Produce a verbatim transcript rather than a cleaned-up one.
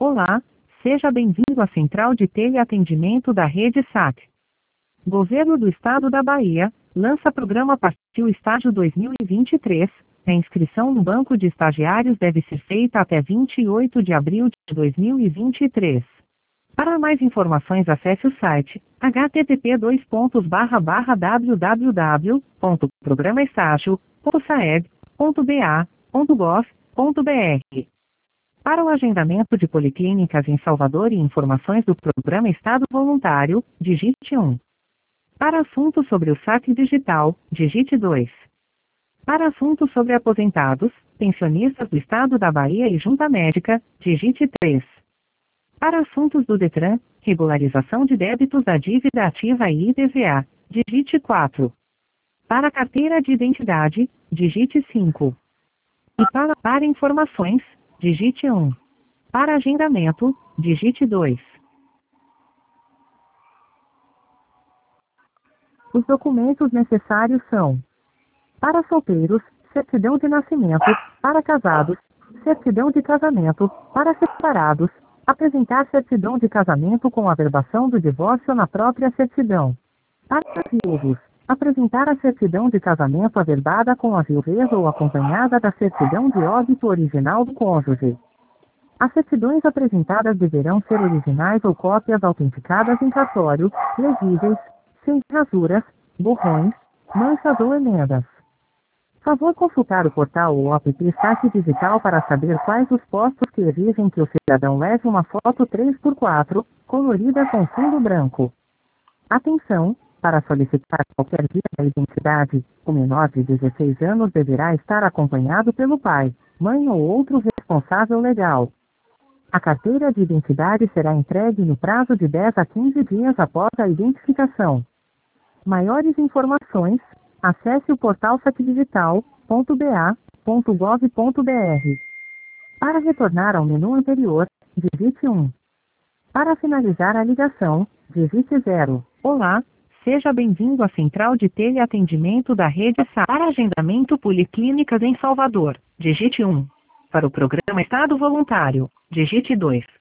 Olá, seja bem-vindo à Central de Teleatendimento da Rede S A T. Governo do Estado da Bahia, lança programa Partiu Estágio dois mil e vinte e três. A inscrição no Banco de Estagiários deve ser feita até vinte e oito de abril de dois mil e vinte e três. Para mais informações acesse o site h t t p dois pontos barra barra w w w ponto programa estágio ponto saeb ponto b a ponto gov ponto b r. Para o agendamento de policlínicas em Salvador e informações do Programa Estado Voluntário, digite um. Para assuntos sobre o saque digital, digite dois. Para assuntos sobre aposentados, pensionistas do Estado da Bahia e Junta Médica, digite três. Para assuntos do Detran, regularização de débitos da dívida ativa e I P V A, digite quatro. Para a carteira de identidade, digite cinco. E para, para informações, digite um. Para agendamento, digite dois. Os documentos necessários são: para solteiros, certidão de nascimento; para casados, certidão de casamento; para separados, apresentar certidão de casamento com averbação do divórcio na própria certidão; para viúvos, apresentar a certidão de casamento averbada com a viuvez ou acompanhada da certidão de óbito original do cônjuge. As certidões apresentadas deverão ser originais ou cópias autenticadas em cartório, legíveis, sem rasuras, borrões, manchas ou emendas. Favor consultar o portal ou app Saque Digital para saber quais os postos que exigem que o cidadão leve uma foto três por quatro, colorida com fundo branco. Atenção! Para solicitar qualquer via da identidade, o menor de dezesseis anos deverá estar acompanhado pelo pai, mãe ou outro responsável legal. A carteira de identidade será entregue no prazo de dez a quinze dias após a identificação. Maiores informações, acesse o portal saque digital ponto b a ponto gov ponto b r. Para retornar ao menu anterior, digite um. Para finalizar a ligação, digite zero. Olá, seja bem-vindo à Central de Teleatendimento da Rede S A T. Para agendamento Policlínicas em Salvador, digite um. Para o Programa Estado Voluntário, digite dois.